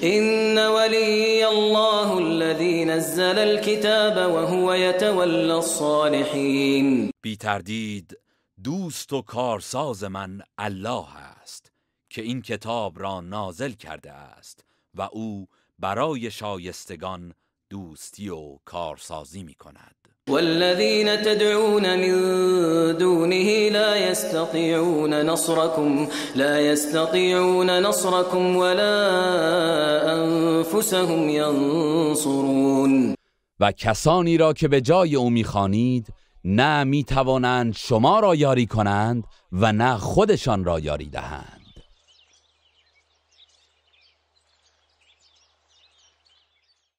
إن ولي الله الذي نزل الكتاب وهو يتولى الصالحين. بی تردید دوست و کارساز من الله است که این کتاب را نازل کرده است و او برای شایستگان دوستی و کارسازی می کند. والذين تدعون من دونه لا يستطيعون نصركم ولا أنفسهم ينصرون. و کسانی را که به جای او می‌خوانید نه می‌توانند شما را یاری کنند و نه خودشان را یاری دهند.